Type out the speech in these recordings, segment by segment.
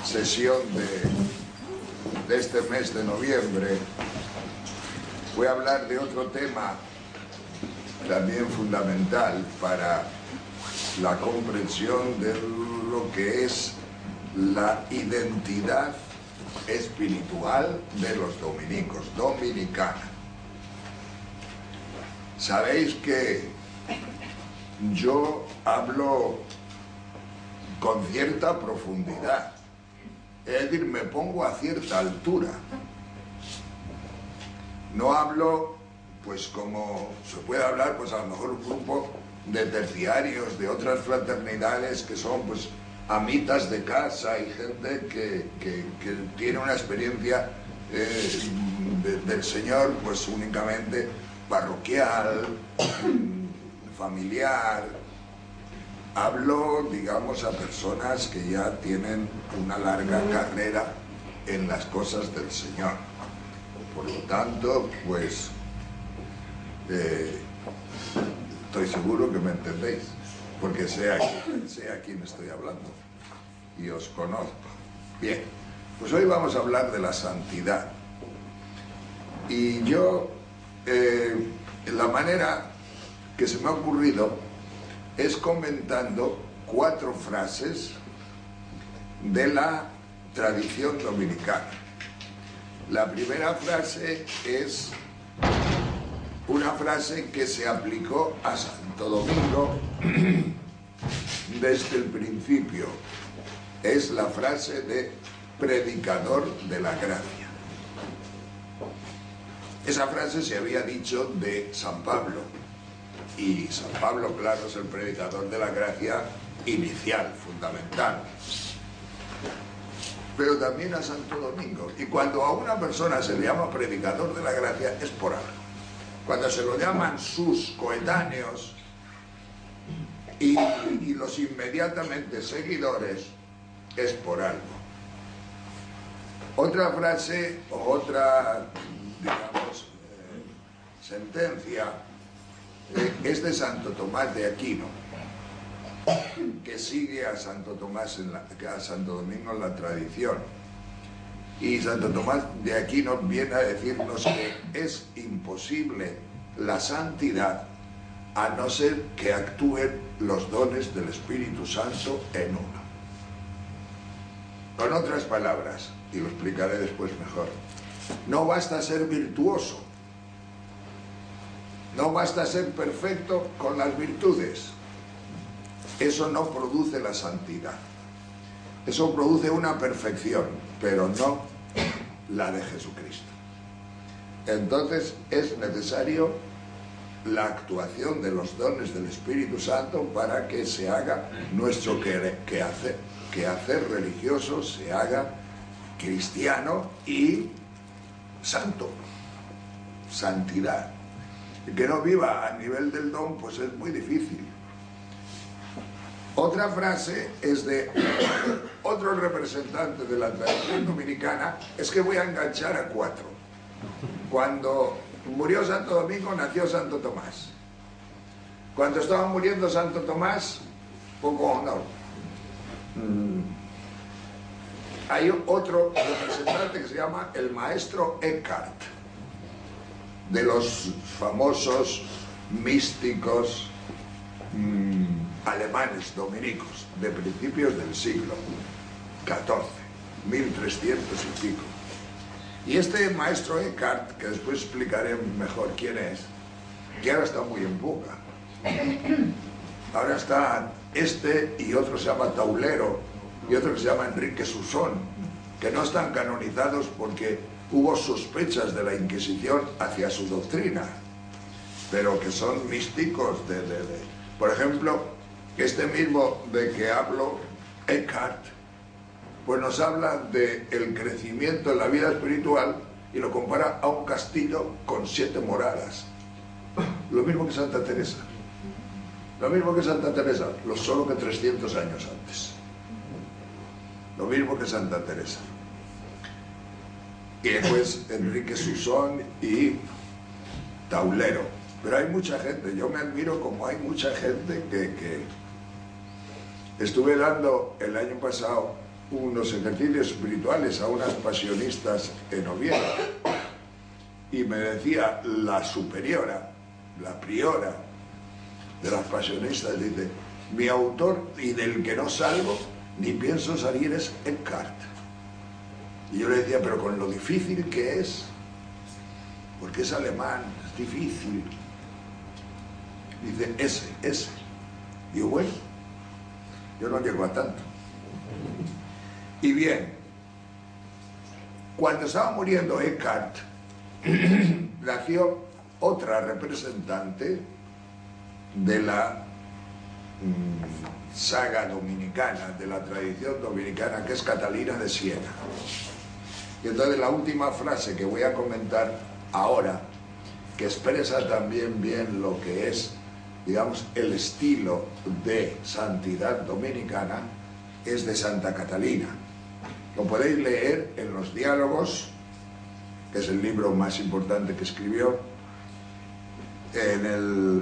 sesión de este mes de noviembre voy a hablar de otro tema también fundamental para la comprensión de lo que es la identidad espiritual de los dominicos, dominicana. Sabéis que yo hablo con cierta profundidad, es decir, me pongo a cierta altura. No hablo, pues como se puede hablar, pues a lo mejor un grupo de terciarios, de otras fraternidades que son pues amitas de casa y gente que tiene una experiencia del Señor pues únicamente parroquial, familiar. Hablo, digamos, a personas que ya tienen una larga carrera en las cosas del Señor. Por lo tanto, pues, estoy seguro que me entendéis, porque sé a quién estoy hablando y os conozco. Bien, pues hoy vamos a hablar de la santidad. Y yo, la manera que se me ha ocurrido es comentando 4 frases de la tradición dominicana. La primera frase es una frase que se aplicó a Santo Domingo desde el principio. Es la frase de predicador de la gracia. Esa frase se había dicho de San Pablo. Y San Pablo, claro, es el predicador de la gracia inicial, fundamental. Pero también a Santo Domingo. Y cuando a una persona se le llama predicador de la gracia, es por algo. Cuando se lo llaman sus coetáneos y los inmediatamente seguidores, es por algo. Otra frase o otra, digamos, sentencia es de Santo Tomás de Aquino, que sigue a Santo Tomás a Santo Domingo en la tradición. Y Santo Tomás de Aquino viene a decirnos que es imposible la santidad a no ser que actúen los dones del Espíritu Santo en uno. Con otras palabras, y lo explicaré después mejor, no basta ser virtuoso. No basta ser perfecto con las virtudes. Eso no produce la santidad. Eso produce una perfección, pero no la de Jesucristo. Entonces es necesario la actuación de los dones del Espíritu Santo para que se haga nuestro quehacer religioso, se haga cristiano y santo. Santidad. Que no viva a nivel del don, pues es muy difícil. Otra frase es de otro representante de la tradición dominicana, es que voy a enganchar a 4. Cuando murió Santo Domingo, nació Santo Tomás. Cuando estaba muriendo Santo Tomás, poco no. Hay otro representante que se llama el maestro Eckhart, de los famosos místicos alemanes dominicos de principios del siglo XIV, 1300 y pico. Y este maestro Eckhart, que después explicaré mejor quién es, que ahora está muy en boga. Ahora está este y otro se llama Taulero y otro que se llama Enrique Susón, que no están canonizados porque hubo sospechas de la Inquisición hacia su doctrina, pero que son místicos por ejemplo, este mismo de que hablo, Eckhart, pues nos habla del crecimiento en la vida espiritual y lo compara a un castillo con 7 moradas. Lo mismo que Santa Teresa. Lo mismo que Santa Teresa, solo que 300 años antes. Lo mismo que Santa Teresa. Y después Enrique Susón y Taulero. Pero hay mucha gente, yo me admiro como hay mucha gente que estuve dando el año pasado unos ejercicios espirituales a unas pasionistas en Oviedo, y me decía la superiora, la priora de las pasionistas, dice: mi autor y del que no salgo ni pienso salir es Eckhart. Y yo le decía: pero con lo difícil que es, porque es alemán, es difícil. Dice: ese. Digo: bueno, yo no llego a tanto. Y bien, cuando estaba muriendo Eckhart, nació otra representante de la saga dominicana, de la tradición dominicana, que es Catalina de Siena. Y entonces la última frase que voy a comentar ahora, que expresa también bien lo que es, digamos, el estilo de santidad dominicana, es de Santa Catalina. Lo podéis leer en los Diálogos, que es el libro más importante que escribió, en el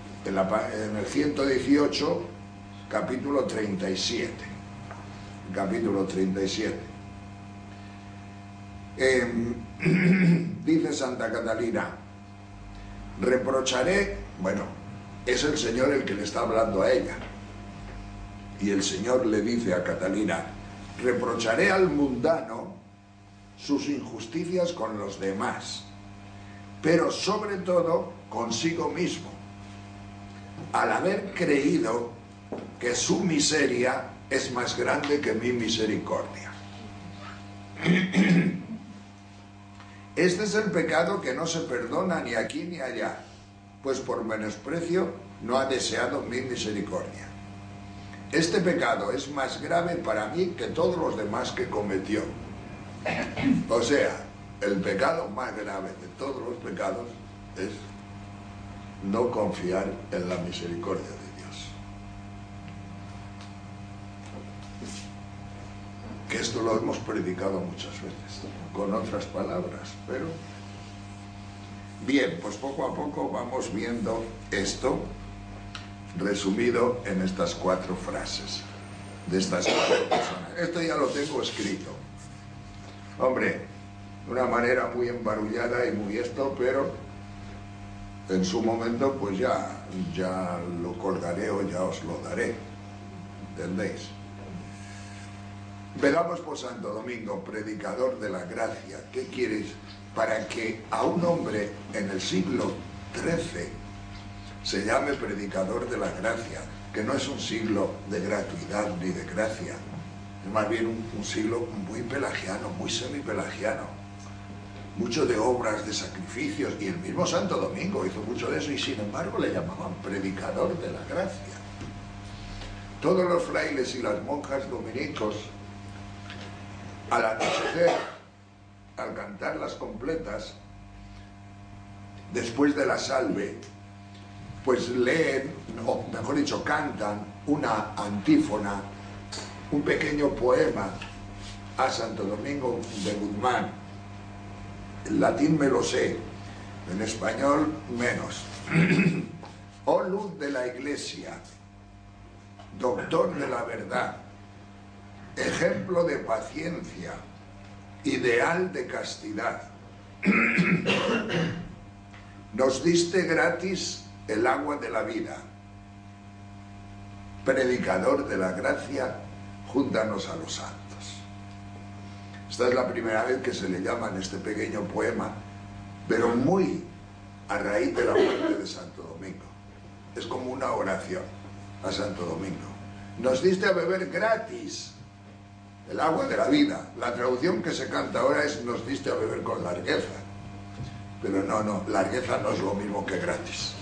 118, capítulo 37. Capítulo 37. Dice Santa Catalina: reprocharé, bueno, es el Señor el que le está hablando a ella, y el Señor le dice a Catalina: reprocharé al mundano sus injusticias con los demás, pero sobre todo consigo mismo, al haber creído que su miseria es más grande que mi misericordia. Este es el pecado que no se perdona ni aquí ni allá, pues por menosprecio no ha deseado mi misericordia. Este pecado es más grave para mí que todos los demás que cometió. O sea, el pecado más grave de todos los pecados es no confiar en la misericordia de Dios. Que esto lo hemos predicado muchas veces, con otras palabras, pero... Bien, pues poco a poco vamos viendo esto resumido en estas 4 frases, de estas 4 personas. Esto ya lo tengo escrito. Hombre, de una manera muy embarullada y muy esto, pero en su momento pues ya lo colgaré o ya os lo daré. ¿Entendéis? Velamos por Santo Domingo, predicador de la gracia. ¿Qué quieres? Para que a un hombre en el siglo XIII se llame predicador de la gracia, que no es un siglo de gratuidad ni de gracia, es más bien un siglo muy pelagiano, muy semipelagiano, mucho de obras, de sacrificios, y el mismo Santo Domingo hizo mucho de eso, y sin embargo le llamaban predicador de la gracia. Todos los frailes y las monjas dominicos, al anochecer, al cantar las completas, después de la salve, pues leen, o mejor dicho, cantan una antífona, un pequeño poema a Santo Domingo de Guzmán. En latín me lo sé, en español menos. Oh luz de la Iglesia, doctor de la verdad, ejemplo de paciencia, ideal de castidad. Nos diste gratis el agua de la vida. Predicador de la gracia, júntanos a los santos. Esta es la primera vez que se le llama en este pequeño poema, pero muy a raíz de la muerte de Santo Domingo. Es como una oración a Santo Domingo. Nos diste a beber gratis el agua de la vida. La traducción que se canta ahora es: nos diste a beber con largueza. Pero no, largueza no es lo mismo que gratis.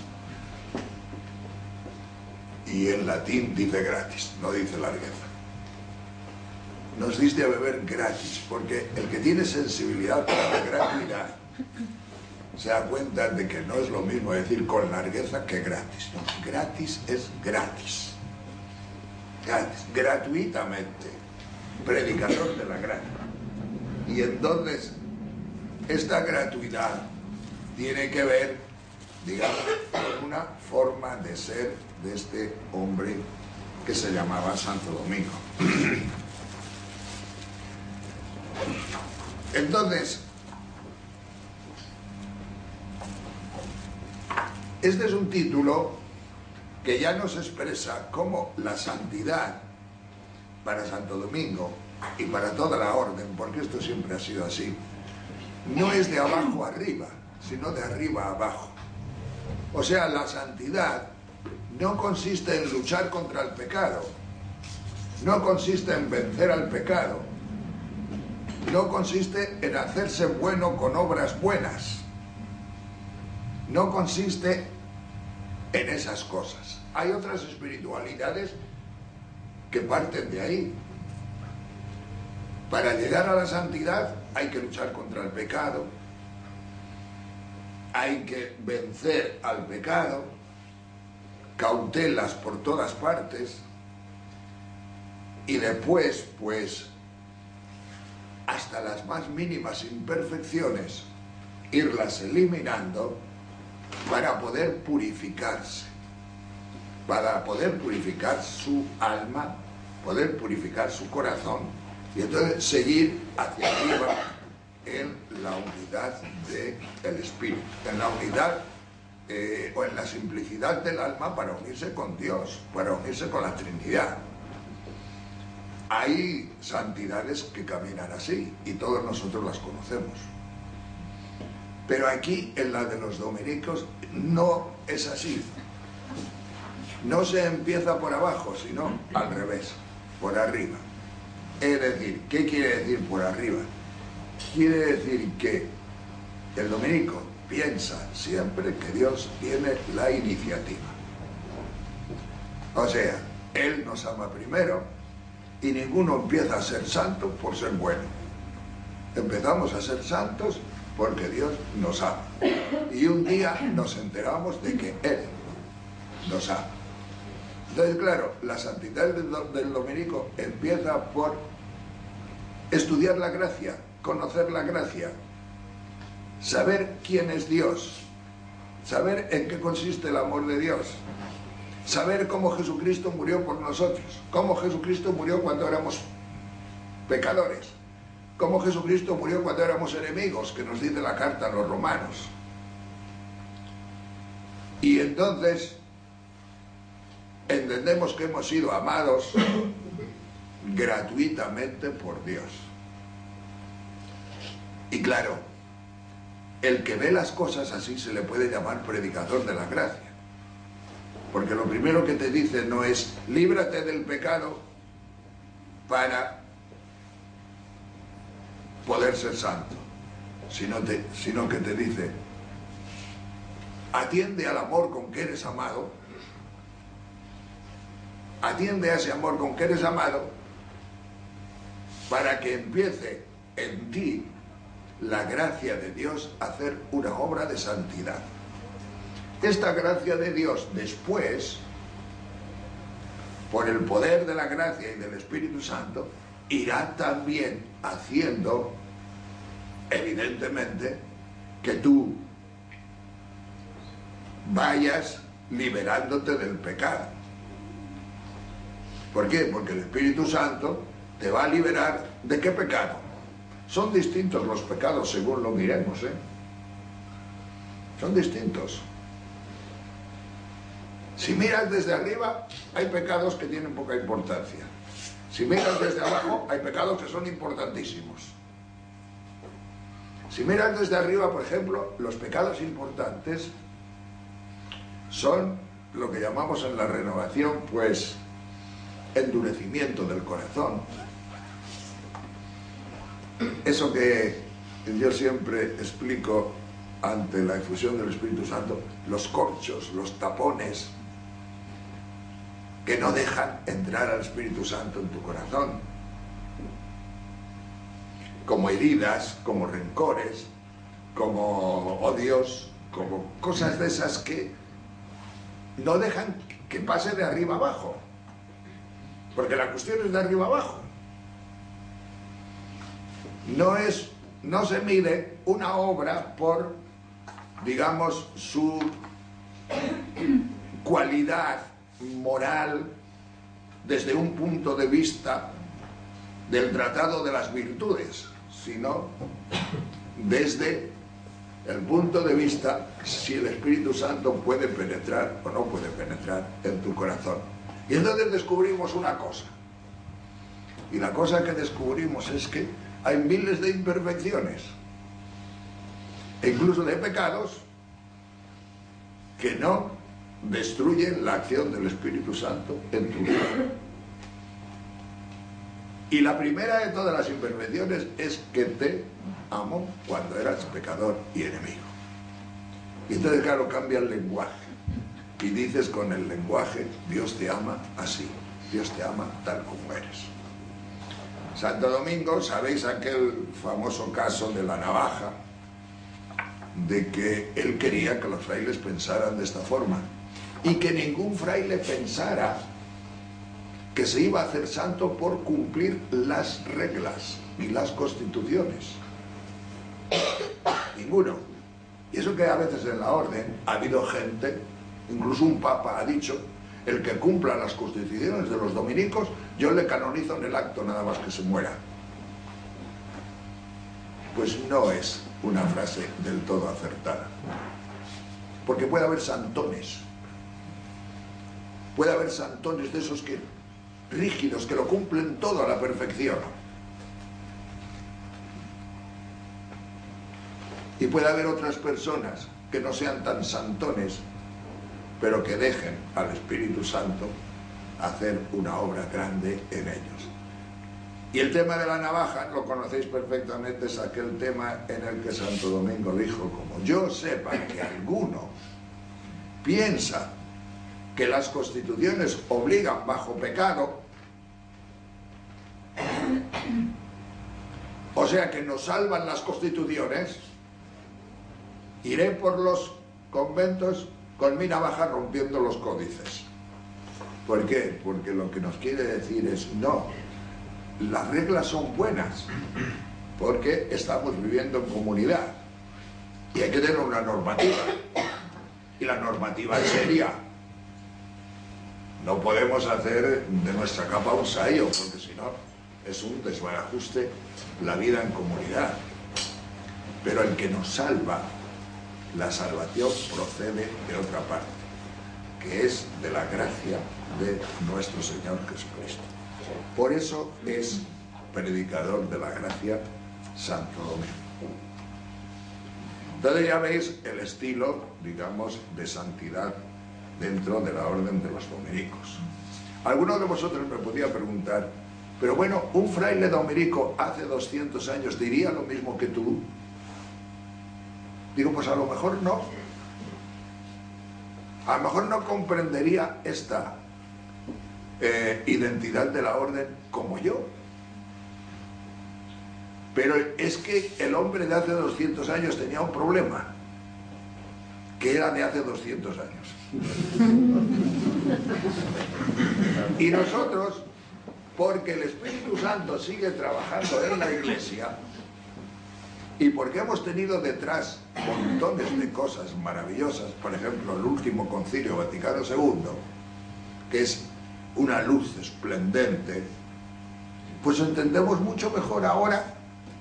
Y en latín dice gratis, no dice largueza. Nos diste a beber gratis, porque el que tiene sensibilidad para la gratuidad se da cuenta de que no es lo mismo decir con largueza que gratis. No, gratis es gratis. Gratis, gratuitamente. Predicador de la gracia. Y entonces esta gratuidad tiene que ver, digamos, con una forma de ser de este hombre que se llamaba Santo Domingo. Entonces, este es un título que ya nos expresa cómo la santidad para Santo Domingo y para toda la orden, porque esto siempre ha sido así, no es de abajo arriba, sino de arriba a abajo. O sea, la santidad no consiste en luchar contra el pecado, no consiste en vencer al pecado, no consiste en hacerse bueno con obras buenas, no consiste en esas cosas. Hay otras espiritualidades que parten de ahí. Para llegar a la santidad hay que luchar contra el pecado, hay que vencer al pecado, cautelas por todas partes, y después, pues, hasta las más mínimas imperfecciones, irlas eliminando para poder purificarse, para poder purificar su alma, poder purificar su corazón, y entonces seguir hacia arriba en la unidad del espíritu, en la unidad o en la simplicidad del alma para unirse con Dios, para unirse con la Trinidad. Hay santidades que caminan así y todos nosotros las conocemos. Pero aquí, en la de los dominicos, no es así. No se empieza por abajo, sino al revés, por arriba. Es decir, ¿qué quiere decir por arriba? Quiere decir que el dominico piensa siempre que Dios tiene la iniciativa. O sea, Él nos ama primero y ninguno empieza a ser santo por ser bueno. Empezamos a ser santos porque Dios nos ama. Y un día nos enteramos de que Él nos ama. Entonces, claro, la santidad del dominico empieza por estudiar la gracia, conocer la gracia, saber quién es Dios, saber en qué consiste el amor de Dios, saber cómo Jesucristo murió por nosotros, cómo Jesucristo murió cuando éramos pecadores, cómo Jesucristo murió cuando éramos enemigos, que nos dice la carta a los romanos. Y entonces entendemos que hemos sido amados gratuitamente por Dios. Y claro, el que ve las cosas así se le puede llamar predicador de la gracia. Porque lo primero que te dice no es líbrate del pecado para poder ser santo, sino que te dice atiende al amor con que eres amado, atiende a ese amor con que eres amado para que empiece en ti la gracia de Dios a hacer una obra de santidad. Esta gracia de Dios después, por el poder de la gracia y del Espíritu Santo, irá también haciendo, evidentemente, que tú vayas liberándote del pecado. ¿Por qué? Porque el Espíritu Santo te va a liberar ¿de qué pecado? Son distintos los pecados según lo miremos, ¿eh? Son distintos. Si miras desde arriba, hay pecados que tienen poca importancia. Si miras desde abajo, hay pecados que son importantísimos. Si miras desde arriba, por ejemplo, los pecados importantes son lo que llamamos en la renovación, pues, endurecimiento del corazón. Eso que yo siempre explico ante la efusión del Espíritu Santo, los corchos, los tapones, que no dejan entrar al Espíritu Santo en tu corazón, como heridas, como rencores, como odios, como cosas de esas que no dejan que pase de arriba abajo, porque la cuestión es de arriba abajo. No se mide una obra por, digamos, su cualidad moral desde un punto de vista del tratado de las virtudes, sino desde el punto de vista si el Espíritu Santo puede penetrar o no puede penetrar en tu corazón. Y entonces descubrimos una cosa. Y la cosa que descubrimos es que hay miles de imperfecciones, e incluso de pecados, que no destruyen la acción del Espíritu Santo en tu vida. Y la primera de todas las imperfecciones es que te amó cuando eras pecador y enemigo. Y entonces, claro, cambia el lenguaje. Y dices con el lenguaje, Dios te ama así, Dios te ama tal como eres. Santo Domingo, ¿sabéis aquel famoso caso de la navaja? De que él quería que los frailes pensaran de esta forma. Y que ningún fraile pensara que se iba a hacer santo por cumplir las reglas y las constituciones. Ninguno. Y eso que a veces en la orden ha habido gente, incluso un papa ha dicho, el que cumpla las constituciones de los dominicos, yo le canonizo en el acto nada más que se muera. Pues no es una frase del todo acertada. Porque puede haber santones. Puede haber santones de esos que rígidos, que lo cumplen todo a la perfección. Y puede haber otras personas que no sean tan santones, pero que dejen al Espíritu Santo hacer una obra grande en ellos. Y el tema de la navaja, lo conocéis perfectamente, es aquel tema en el que Santo Domingo dijo, como yo sepa que alguno piensa que las constituciones obligan bajo pecado, o sea que nos salvan las constituciones, iré por los conventos con mi navaja rompiendo los códices. ¿Por qué? Porque lo que nos quiere decir es, no, las reglas son buenas, porque estamos viviendo en comunidad, y hay que tener una normativa, y la normativa es seria. No podemos hacer de nuestra capa un sayo, porque si no es un desbarajuste la vida en comunidad. Pero el que nos salva, la salvación procede de otra parte, que es de la gracia de nuestro Señor Jesucristo. Por eso es predicador de la gracia Santo Domingo. Entonces ya veis el estilo, digamos, de santidad dentro de la orden de los dominicos. Alguno de vosotros me podía preguntar, pero bueno, ¿un fraile dominico hace 200 años diría lo mismo que tú? Digo, pues a lo mejor no. A lo mejor no comprendería esta identidad de la orden como yo. Pero es que el hombre de hace 200 años tenía un problema, que era de hace 200 años. Y nosotros, porque el Espíritu Santo sigue trabajando en la Iglesia, y porque hemos tenido detrás montones de cosas maravillosas, por ejemplo, el último Concilio Vaticano II, que es una luz esplendente, pues entendemos mucho mejor ahora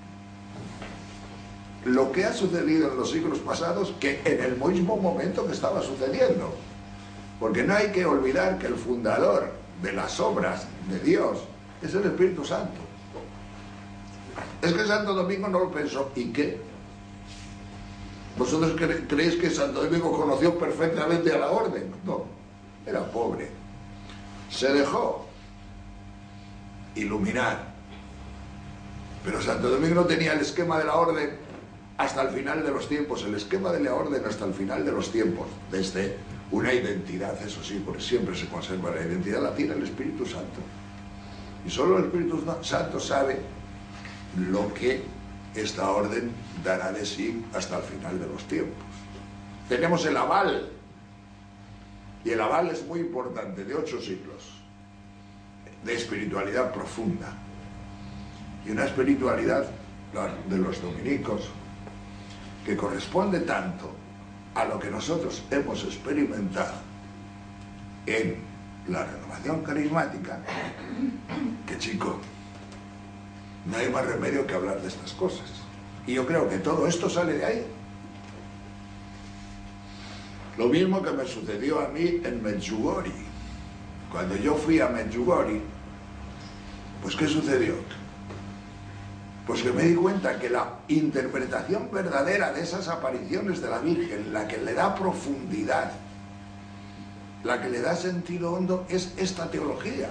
lo que ha sucedido en los siglos pasados que en el mismo momento que estaba sucediendo. Porque no hay que olvidar que el fundador de las obras de Dios es el Espíritu Santo. Es que Santo Domingo no lo pensó. ¿Y qué? ¿Vosotros creéis que Santo Domingo conoció perfectamente a la orden? No, era pobre. Se dejó iluminar. Pero Santo Domingo no tenía el esquema de la orden hasta el final de los tiempos, el esquema de la orden hasta el final de los tiempos, desde una identidad, eso sí, porque siempre se conserva la identidad, la tiene el Espíritu Santo. Y solo el Espíritu Santo sabe lo que esta orden dará de sí hasta el final de los tiempos. Tenemos el aval, y el aval es muy importante, de 8 siglos, de espiritualidad profunda, y una espiritualidad de los dominicos que corresponde tanto a lo que nosotros hemos experimentado en la renovación carismática, que chico, No hay más remedio que hablar de estas cosas. Y yo creo que todo esto sale de ahí. Lo mismo que me sucedió a mí en Medjugorje. Cuando yo fui a Medjugorje, pues ¿qué sucedió? Pues que me di cuenta que la interpretación verdadera de esas apariciones de la Virgen, la que le da profundidad, la que le da sentido hondo, es esta teología.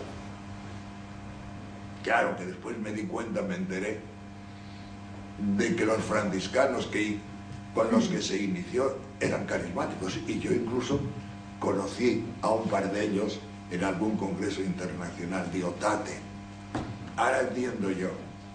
Claro que después me di cuenta, me enteré, de que los franciscanos con los que se inició eran carismáticos, y yo incluso conocí a un par de ellos en algún congreso internacional. Digo, tate, ahora entiendo yo.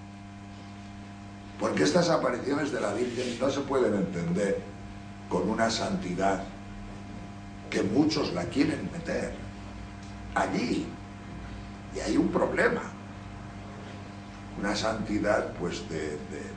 Porque estas apariciones de la Virgen no se pueden entender con una santidad que muchos la quieren meter allí. Y hay un problema. Una santidad, pues, de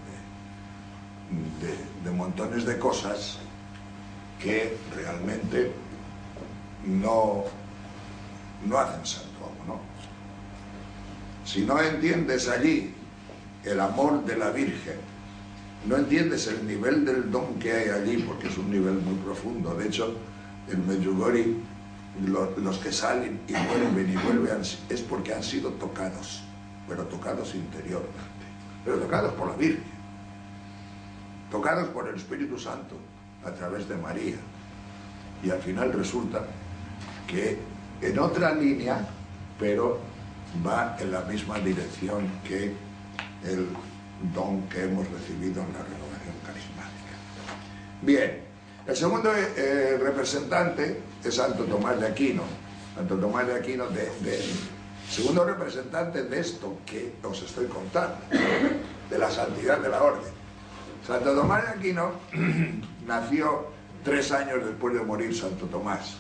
montones de cosas que realmente no hacen santo, ¿no? Si no entiendes allí el amor de la Virgen, no entiendes el nivel del don que hay allí, porque es un nivel muy profundo. De hecho, en Medjugorje, los que salen y vuelven es porque han sido tocados, pero tocados interiormente, pero tocados por la Virgen, tocados por el Espíritu Santo a través de María. Y al final resulta que en otra línea, pero va en la misma dirección que el don que hemos recibido en la renovación carismática. Bien, el segundo representante es Santo Tomás de Aquino. Santo Tomás de Aquino, segundo representante de esto que os estoy contando, de la santidad de la orden. Santo Tomás de Aquino nació 3 años después de morir Santo Tomás.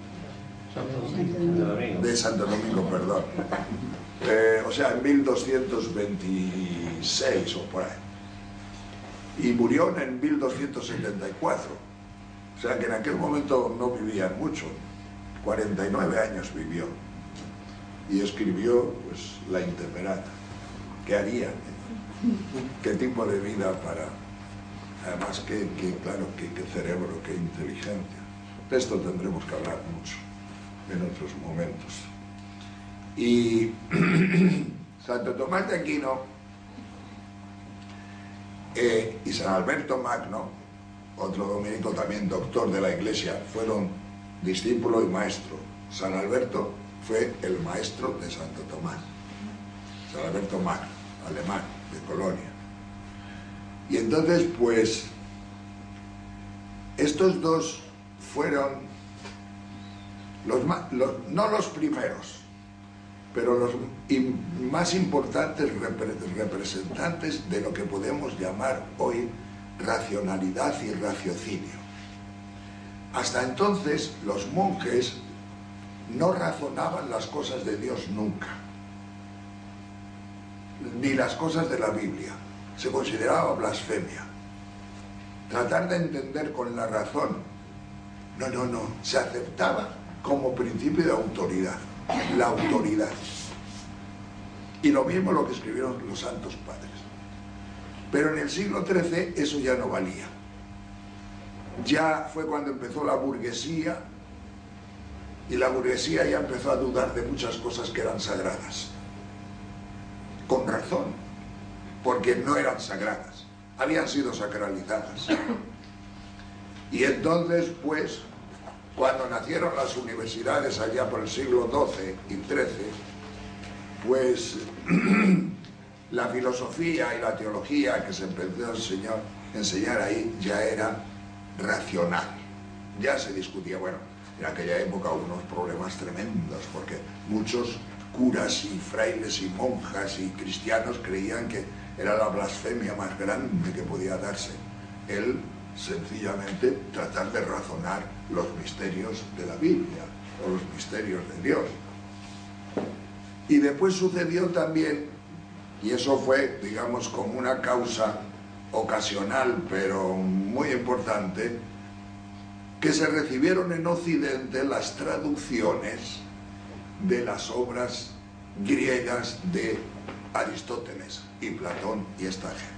De Santo Domingo, perdón. O sea, en 1226 o por ahí. Y murió en 1274. O sea que en aquel momento no vivían mucho. 49 años vivió. Y escribió, pues, La Intemperata. ¿Qué haría? ¿Qué tipo de vida para...? Además, claro, qué cerebro, qué inteligencia. De esto tendremos que hablar mucho en otros momentos. Y Santo Tomás de Aquino y San Alberto Magno, otro dominico también doctor de la Iglesia, fueron discípulo y maestro. San Alberto fue el maestro de Santo Tomás. San Alberto Magno, alemán, de Colonia. Y entonces, pues, estos dos fueron no los primeros, pero los más importantes representantes de lo que podemos llamar hoy racionalidad y raciocinio. Hasta entonces los monjes no razonaban las cosas de Dios nunca, ni las cosas de la Biblia. Se consideraba blasfemia tratar de entender con la razón. No, se aceptaba como principio de autoridad, la autoridad. Y lo mismo lo que escribieron los santos padres. Pero en el siglo XIII eso ya no valía. Ya fue cuando empezó la burguesía, y la burguesía ya empezó a dudar de muchas cosas que eran sagradas. Con razón, porque no eran sagradas, habían sido sacralizadas. Y entonces, pues, cuando nacieron las universidades allá por el siglo XII y XIII, pues la filosofía y la teología que se empezó a enseñar ahí ya era racional. Ya se discutía, bueno, en aquella época hubo unos problemas tremendos, porque muchos curas y frailes y monjas y cristianos creían que era la blasfemia más grande que podía darse el sencillamente tratar de razonar los misterios de la Biblia o los misterios de Dios. Y después sucedió también, y eso fue, digamos, como una causa ocasional pero muy importante, que se recibieron en Occidente las traducciones de las obras griegas de Aristóteles y Platón y esta gente.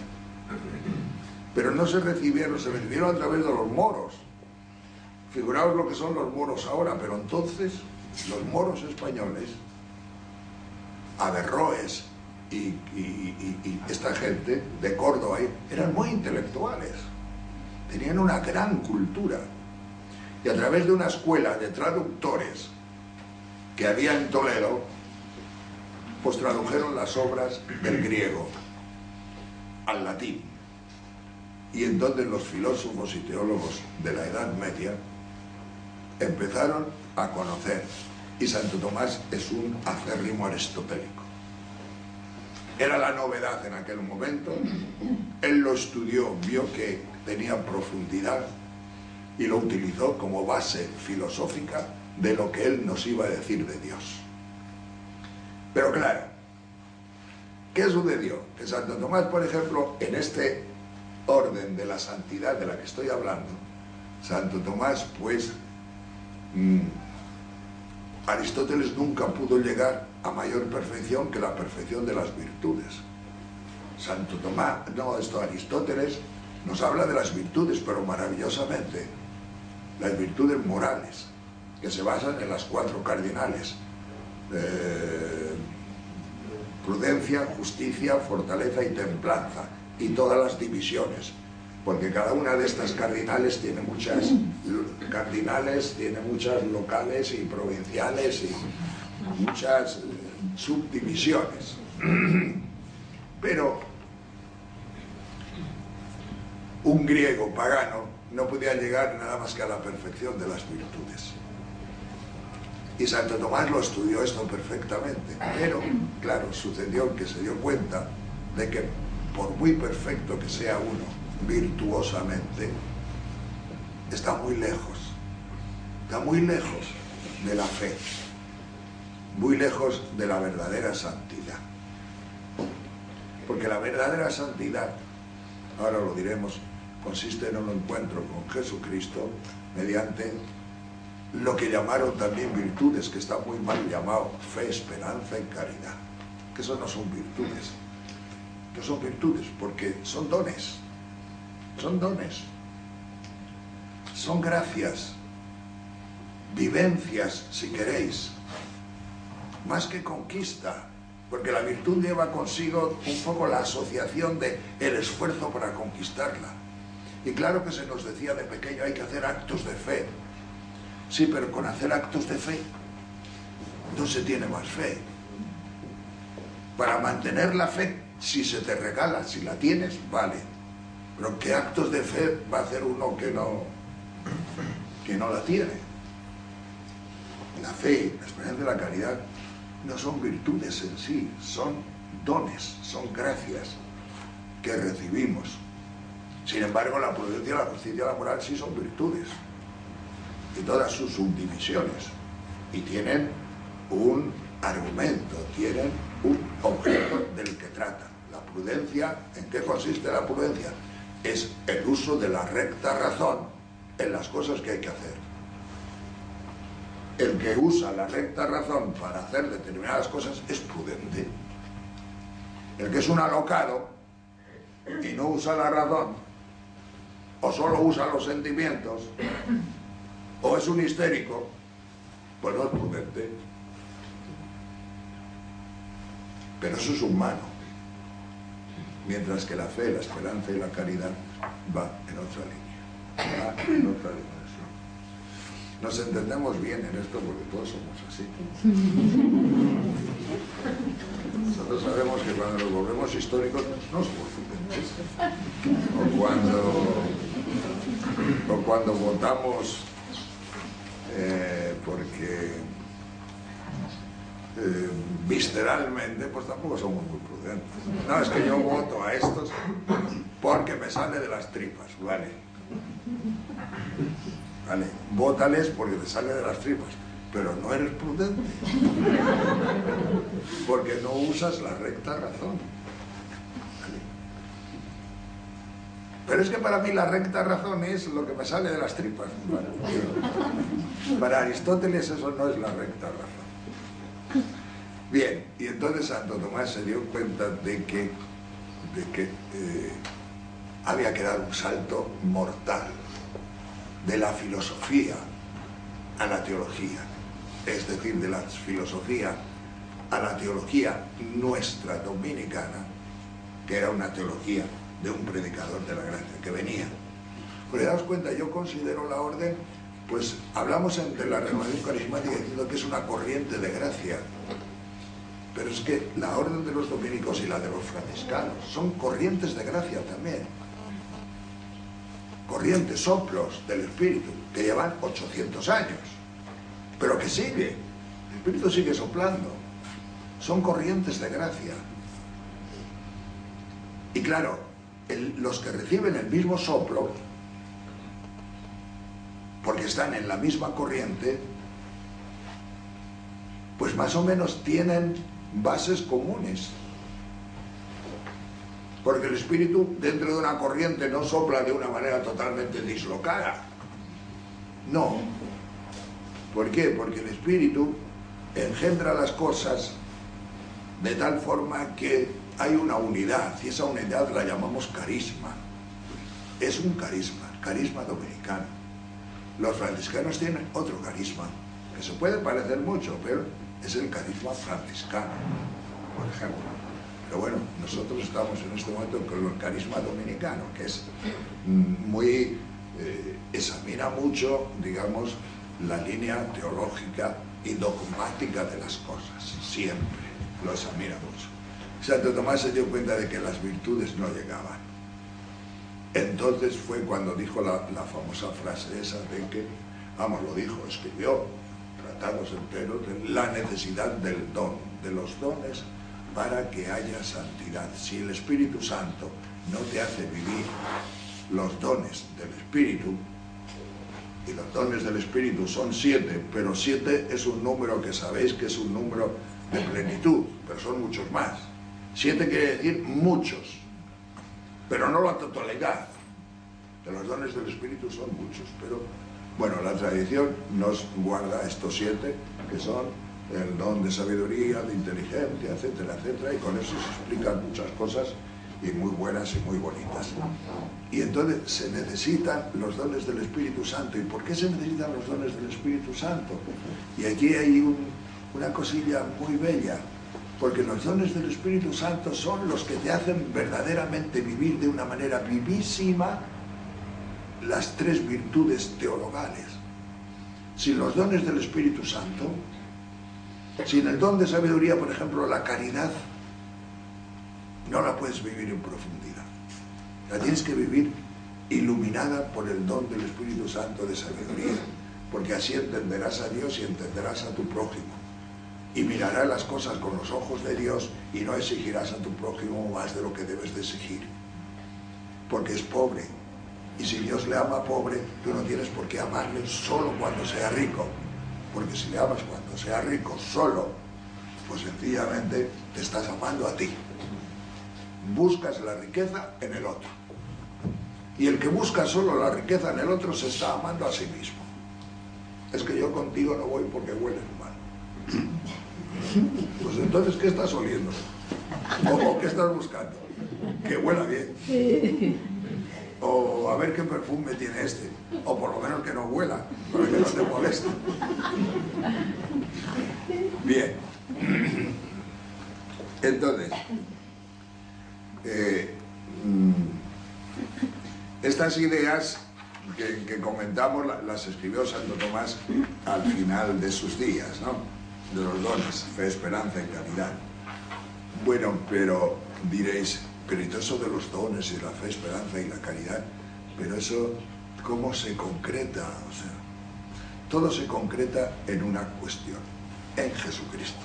Pero no se recibieron a través de los moros. Figuraos lo que son los moros ahora, pero entonces los moros españoles, Averroes y esta gente de Córdoba eran muy intelectuales, tenían una gran cultura, y a través de una escuela de traductores que había en Toledo, pues tradujeron las obras del griego al latín. Y entonces los filósofos y teólogos de la Edad Media empezaron a conocer, y Santo Tomás es un acérrimo aristotélico. Era la novedad en aquel momento. Él lo estudió, vio que tenía profundidad y lo utilizó como base filosófica de lo que él nos iba a decir de Dios. Pero claro, ¿qué sucedió? Que Santo Tomás, por ejemplo, en este orden de la santidad de la que estoy hablando, Santo Tomás, pues, Aristóteles nunca pudo llegar a mayor perfección que la perfección de las virtudes. Santo Tomás, Aristóteles nos habla de las virtudes, pero maravillosamente, las virtudes morales, que se basan en las 4 cardinales: prudencia, justicia, fortaleza y templanza, y todas las divisiones, porque cada una de estas cardinales tiene muchas locales y provinciales y muchas subdivisiones. Pero un griego pagano no podía llegar nada más que a la perfección de las virtudes. Y Santo Tomás lo estudió esto perfectamente, pero claro, sucedió que se dio cuenta de que por muy perfecto que sea uno virtuosamente, está muy lejos de la fe, muy lejos de la verdadera santidad. Porque la verdadera santidad, ahora lo diremos, consiste en un encuentro con Jesucristo mediante lo que llamaron también virtudes, que está muy mal llamado fe, esperanza y caridad, que eso no son virtudes. No son virtudes, porque son dones, son gracias, vivencias, si queréis, más que conquista, porque la virtud lleva consigo un poco la asociación de el esfuerzo para conquistarla. Y claro que se nos decía de pequeño, hay que hacer actos de fe. Sí, pero con hacer actos de fe no se tiene más fe. Para mantener la fe, si se te regala, si la tienes, vale. Pero ¿qué actos de fe va a hacer uno que no la tiene? La fe, la esperanza y la caridad no son virtudes en sí, son dones, son gracias que recibimos. Sin embargo, la prudencia, la justicia y la moral sí son virtudes, y todas sus subdivisiones, y tienen un argumento, tienen un objeto del que tratan. La prudencia, ¿en qué consiste la prudencia? Es el uso de la recta razón en las cosas que hay que hacer. El que usa la recta razón para hacer determinadas cosas es prudente. El que es un alocado y no usa la razón, o solo usa los sentimientos, o es un histérico, pues no es prudente. Pero eso es humano, mientras que la fe, la esperanza y la caridad va en otra línea, Nos entendemos bien en esto porque todos somos así. Nosotros sabemos que cuando nos volvemos históricos no somos prudentes, o cuando votamos porque visceralmente, pues tampoco somos muy prudentes. No, es que yo voto a estos porque me sale de las tripas, vale, vótales porque te sale de las tripas, pero no eres prudente, porque no usas la recta razón. Pero es que para mí la recta razón es lo que me sale de las tripas. Vale. Para Aristóteles eso no es la recta razón. Bien, y entonces Santo Tomás se dio cuenta de que había que dar un salto mortal de la filosofía a la teología, es decir, de la filosofía a la teología nuestra dominicana, que era una teología de un predicador de la gracia que venía. Pues daos cuenta, yo considero la orden, pues hablamos de la renovación carismática diciendo que es una corriente de gracia, pero es que la orden de los dominicos y la de los franciscanos son corrientes de gracia también, corrientes, soplos del Espíritu, que llevan 800 años, pero que sigue, el Espíritu sigue soplando, son corrientes de gracia. Y claro, los que reciben el mismo soplo, porque están en la misma corriente, pues más o menos tienen bases comunes. Porque el Espíritu dentro de una corriente no sopla de una manera totalmente dislocada. No. ¿Por qué? Porque el Espíritu engendra las cosas de tal forma que hay una unidad, y esa unidad la llamamos carisma. Es un carisma, el carisma dominicano. Los franciscanos tienen otro carisma, que se puede parecer mucho, pero es el carisma franciscano, por ejemplo. Pero bueno, nosotros estamos en este momento con el carisma dominicano, que es muy, examina mucho, digamos, la línea teológica y dogmática de las cosas, siempre lo examina mucho. Santo Tomás se dio cuenta de que las virtudes no llegaban. Entonces fue cuando dijo la famosa frase esa de que, vamos, lo dijo, escribió tratados enteros de la necesidad del don, de los dones, para que haya santidad. Si el Espíritu Santo no te hace vivir los dones del Espíritu, y los dones del Espíritu son 7, pero 7 es un número que sabéis que es un número de plenitud, pero son muchos más. 7 quiere decir muchos, pero no la totalidad. De los dones del Espíritu son muchos, pero bueno, la tradición nos guarda estos 7, que son el don de sabiduría, de inteligencia, etcétera, etcétera, y con eso se explican muchas cosas y muy buenas y muy bonitas. Y entonces se necesitan los dones del Espíritu Santo. ¿Y por qué se necesitan los dones del Espíritu Santo? Y aquí hay una cosilla muy bella, porque los dones del Espíritu Santo son los que te hacen verdaderamente vivir de una manera vivísima las 3 virtudes teologales. Sin los dones del Espíritu Santo, sin el don de sabiduría, por ejemplo, la caridad, no la puedes vivir en profundidad. La tienes que vivir iluminada por el don del Espíritu Santo de sabiduría, porque así entenderás a Dios y entenderás a tu prójimo. Y mirarás las cosas con los ojos de Dios y no exigirás a tu prójimo más de lo que debes de exigir, porque es pobre. Y si Dios le ama pobre, tú no tienes por qué amarle solo cuando sea rico, porque si le amas cuando sea rico solo, pues sencillamente te estás amando a ti. Buscas la riqueza en el otro, y el que busca solo la riqueza en el otro se está amando a sí mismo. Es que yo contigo no voy porque hueles mal. Pues entonces, ¿qué estás oliendo? ¿O qué estás buscando? Que huela bien. O a ver qué perfume tiene este, o por lo menos que no huela, para que no te moleste. Bien. Entonces, estas ideas que comentamos las escribió Santo Tomás al final de sus días, ¿no? De los dones, fe, esperanza y caridad. Bueno, pero diréis, pero eso de los dones y la fe, esperanza y la caridad, pero eso, ¿cómo se concreta? O sea, todo se concreta en una cuestión, en Jesucristo.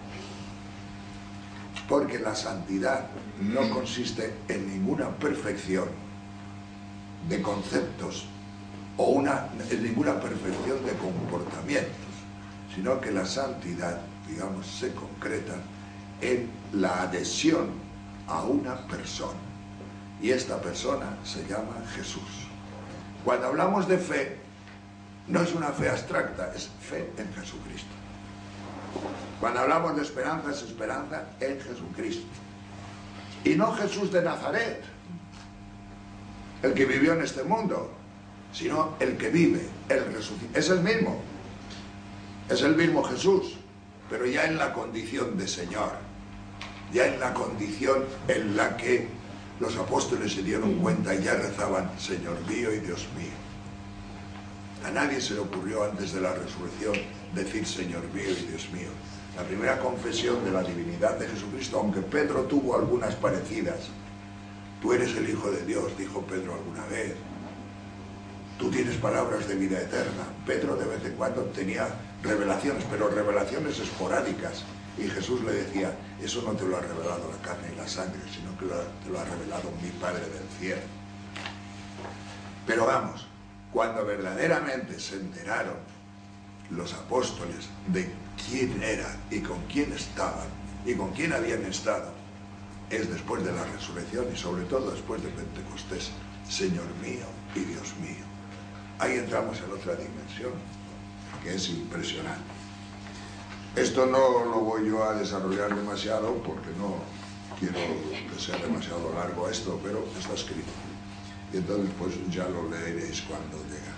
Porque la santidad no consiste en ninguna perfección de conceptos o en ninguna perfección de comportamientos, sino que la santidad, digamos, se concreta en la adhesión a una persona, y esta persona se llama Jesús. Cuando hablamos de fe, no es una fe abstracta, es fe en Jesucristo. Cuando hablamos de esperanza, es esperanza en Jesucristo. Y no Jesús de Nazaret, el que vivió en este mundo, sino el que vive, el resucitado. Es el mismo. Es el mismo Jesús, pero ya en la condición de Señor. Ya en la condición en la que los apóstoles se dieron cuenta y ya rezaban, Señor mío y Dios mío. A nadie se le ocurrió antes de la resurrección decir Señor mío y Dios mío. La primera confesión de la divinidad de Jesucristo, aunque Pedro tuvo algunas parecidas. Tú eres el Hijo de Dios, dijo Pedro alguna vez. Tú tienes palabras de vida eterna. Pedro de vez en cuando tenía revelaciones, pero revelaciones esporádicas. Y Jesús le decía, eso no te lo ha revelado la carne y la sangre, sino que te lo ha revelado mi Padre del cielo. Pero vamos, cuando verdaderamente se enteraron los apóstoles de quién era y con quién estaban y con quién habían estado, es después de la resurrección y sobre todo después de Pentecostés, Señor mío y Dios mío. Ahí entramos en otra dimensión, que es impresionante. Esto no lo voy yo a desarrollar demasiado porque no quiero que sea demasiado largo esto, pero está escrito. Y entonces pues ya lo leeréis cuando llega.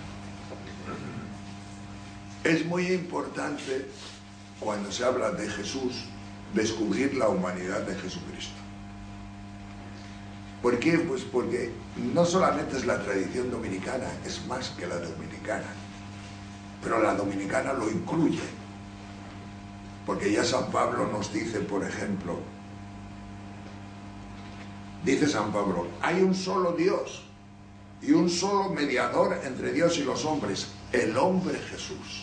Es muy importante, cuando se habla de Jesús, descubrir la humanidad de Jesucristo. ¿Por qué? Pues porque no solamente es la tradición dominicana, es más que la dominicana. Pero la dominicana lo incluye. Porque ya San Pablo nos dice, por ejemplo, dice San Pablo, hay un solo Dios y un solo mediador entre Dios y los hombres, el hombre Jesús,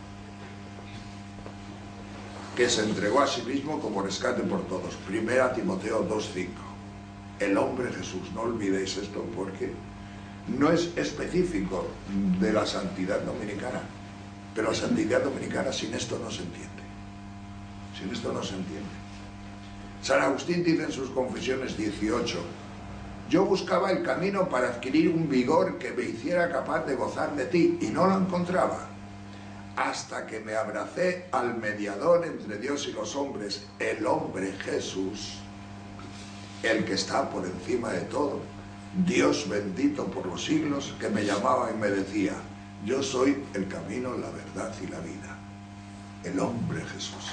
que se entregó a sí mismo como rescate por todos. 1 Timoteo 2:5. El hombre Jesús, no olvidéis esto porque no es específico de la santidad dominicana, pero la santidad dominicana sin esto no se entiende. Sin esto no se entiende. San Agustín dice en sus Confesiones 18, yo buscaba el camino para adquirir un vigor que me hiciera capaz de gozar de ti y no lo encontraba, hasta que me abracé al mediador entre Dios y los hombres, el hombre Jesús, el que está por encima de todo, Dios bendito por los siglos, que me llamaba y me decía, yo soy el camino, la verdad y la vida. El hombre Jesús.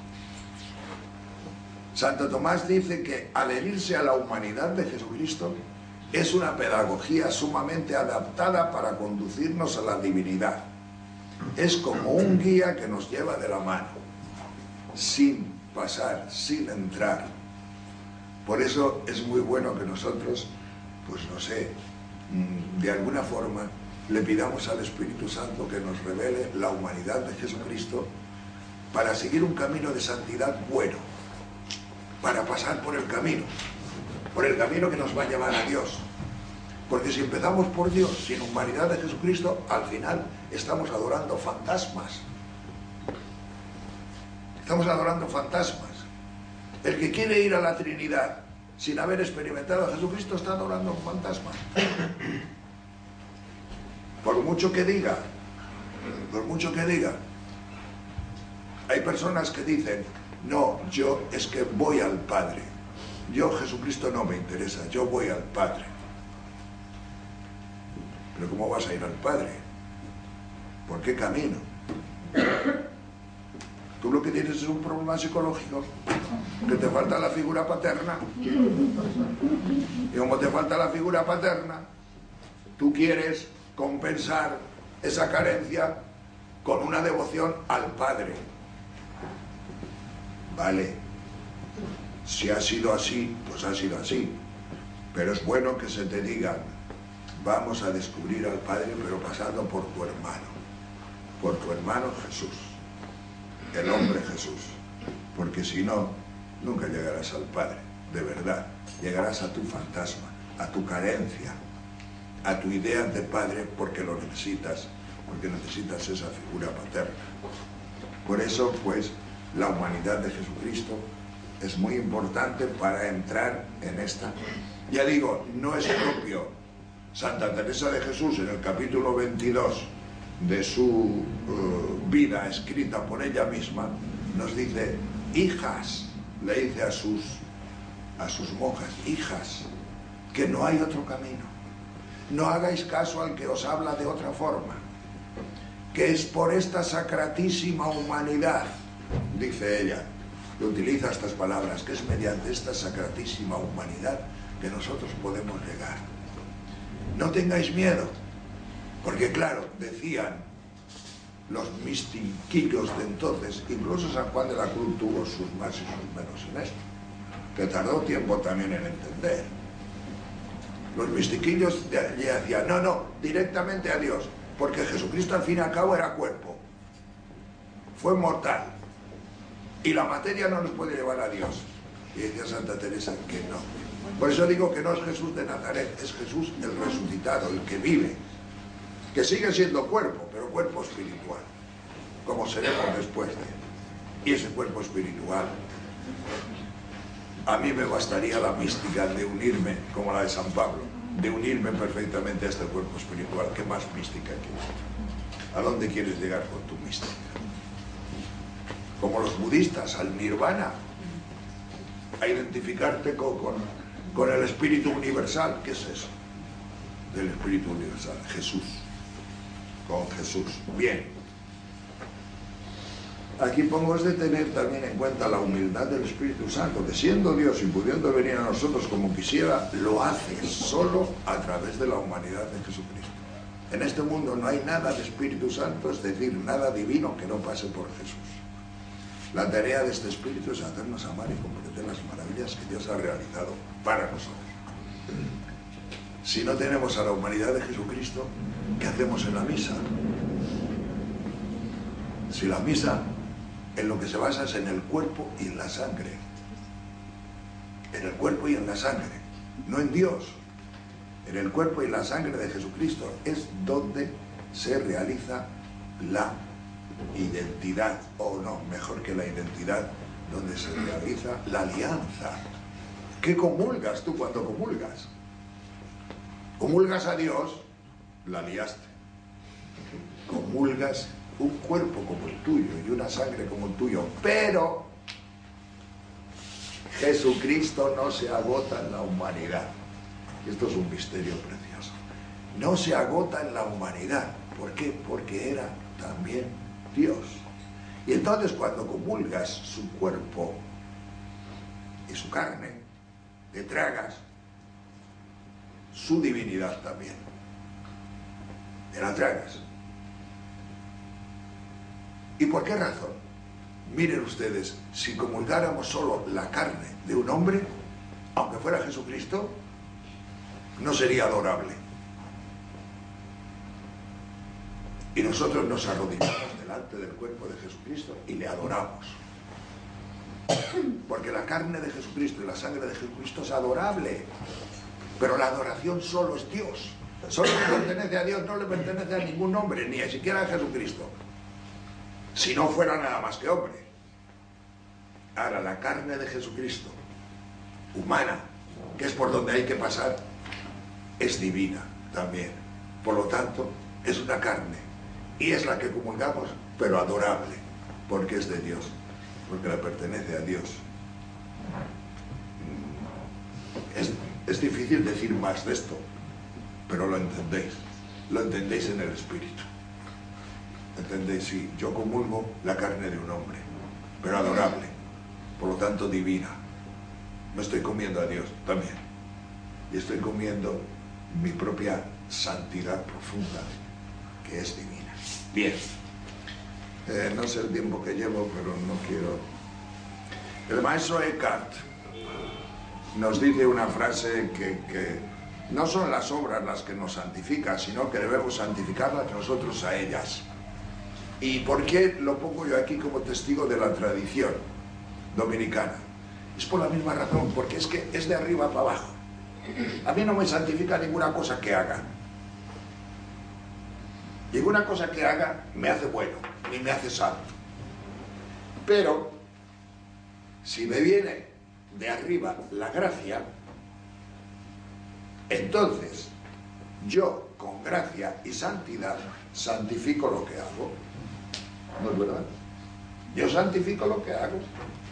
Santo Tomás dice que adherirse a la humanidad de Jesucristo es una pedagogía sumamente adaptada para conducirnos a la divinidad. Es como un guía que nos lleva de la mano, sin pasar, sin entrar. Por eso es muy bueno que nosotros, pues no sé, de alguna forma le pidamos al Espíritu Santo que nos revele la humanidad de Jesucristo para seguir un camino de santidad bueno, para pasar por el camino que nos va a llevar a Dios. Porque si empezamos por Dios sin humanidad de Jesucristo, al final estamos adorando fantasmas. Estamos adorando fantasmas. El que quiere ir a la Trinidad sin haber experimentado a Jesucristo está adorando un fantasma. Por mucho que diga, hay personas que dicen, no, yo es que voy al Padre. Yo, Jesucristo no me interesa, yo voy al Padre. Pero ¿cómo vas a ir al Padre? ¿Por qué camino? Tú lo que tienes es un problema psicológico, que te falta la figura paterna. Y como te falta la figura paterna, tú quieres compensar esa carencia con una devoción al Padre. Vale, si ha sido así, pues ha sido así. Pero es bueno que se te diga, vamos a descubrir al Padre, pero pasando por tu hermano Jesús, el hombre Jesús. Porque si no, nunca llegarás al Padre, de verdad. Llegarás a tu fantasma, a tu carencia, a tu idea de Padre porque lo necesitas, porque necesitas esa figura paterna. Por eso, pues, la humanidad de Jesucristo es muy importante para entrar en esta. Ya digo, no es propio. Santa Teresa de Jesús, en el capítulo 22 de su vida escrita por ella misma, nos dice, hijas, le dice a sus monjas, hijas, que no hay otro camino. No hagáis caso al que os habla de otra forma, que es por esta sacratísima humanidad, dice ella, que utiliza estas palabras, que es mediante esta sacratísima humanidad que nosotros podemos llegar. No tengáis miedo, porque claro, decían los mistiquillos de entonces, incluso San Juan de la Cruz tuvo sus más y sus menos en esto, que tardó tiempo también en entender. Los mistiquillos de allí decían, no, directamente a Dios, porque Jesucristo al fin y al cabo era cuerpo, fue mortal, y la materia no nos puede llevar a Dios. Y decía Santa Teresa que no. Por eso digo que no es Jesús de Nazaret, es Jesús el resucitado, el que vive, que sigue siendo cuerpo, pero cuerpo espiritual, como seremos después de él. Y ese cuerpo espiritual, a mí me bastaría la mística de unirme, como la de San Pablo, de unirme perfectamente a este cuerpo espiritual. ¿Qué más mística quieres? ¿A dónde quieres llegar con tu mística? Como los budistas, al nirvana, a identificarte con el espíritu universal. ¿Qué es eso? Del espíritu universal, Jesús, con Jesús. Bien, aquí pongo es de tener también en cuenta la humildad del Espíritu Santo, que siendo Dios y pudiendo venir a nosotros como quisiera, lo hace solo a través de la humanidad de Jesucristo. En este mundo no hay nada de Espíritu Santo, es decir, nada divino que no pase por Jesús. La tarea de este Espíritu es hacernos amar y comprender las maravillas que Dios ha realizado para nosotros. Si no tenemos a la humanidad de Jesucristo, ¿qué hacemos en la misa? Si la misa en lo que se basa es en el cuerpo y en la sangre, en el cuerpo y en la sangre, no en Dios, en el cuerpo y la sangre de Jesucristo es donde se realiza la identidad, o no, mejor que la identidad, donde se realiza la alianza. ¿Qué comulgas tú cuando comulgas? Comulgas a Dios, la liaste. Comulgas un cuerpo como el tuyo y una sangre como el tuyo, pero Jesucristo no se agota en la humanidad. Esto es un misterio precioso. No se agota en la humanidad. ¿Por qué? Porque era también Dios. Y entonces cuando comulgas su cuerpo y su carne, te tragas su divinidad también. Te la tragas. ¿Y por qué razón? Miren ustedes, si comulgáramos solo la carne de un hombre, aunque fuera Jesucristo, no sería adorable. Y nosotros nos arrodillamos delante del cuerpo de Jesucristo y le adoramos. Porque la carne de Jesucristo y la sangre de Jesucristo es adorable. Pero la adoración solo es Dios. Solo le pertenece a Dios, no le pertenece a ningún hombre, ni siquiera a Jesucristo. Si no fuera nada más que hombre. Ahora, la carne de Jesucristo, humana, que es por donde hay que pasar, es divina también. Por lo tanto, es una carne. Y es la que comulgamos, pero adorable, porque es de Dios, porque le pertenece a Dios. Es difícil decir más de esto, pero lo entendéis en el Espíritu. ¿Entendéis? Sí, yo comulgo la carne de un hombre, pero adorable, por lo tanto divina. Me estoy comiendo a Dios también, y estoy comiendo mi propia santidad profunda, que es divina. Bien, no sé el tiempo que llevo, pero no quiero... El maestro Eckhart nos dice una frase que no son las obras las que nos santifican, sino que debemos santificarlas nosotros a ellas. ¿Y por qué lo pongo yo aquí como testigo de la tradición dominicana? Es por la misma razón, porque es que es de arriba para abajo. A mí no me santifica ninguna cosa que haga. Ninguna cosa que haga me hace bueno, ni me hace santo. Pero, si me viene de arriba la gracia, entonces yo con gracia y santidad santifico lo que hago. ¿No es verdad? Yo santifico lo que hago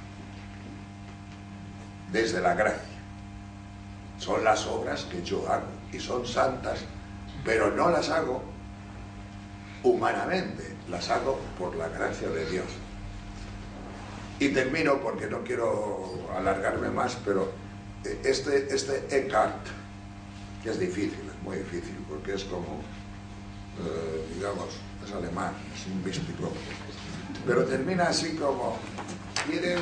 desde la gracia. Son las obras que yo hago y son santas, pero no las hago humanamente, las hago por la gracia de Dios. Y termino porque no quiero alargarme más, pero este Eckhart, que es difícil, es muy difícil, porque es como, digamos, es alemán, es un místico, pero termina así como, tiene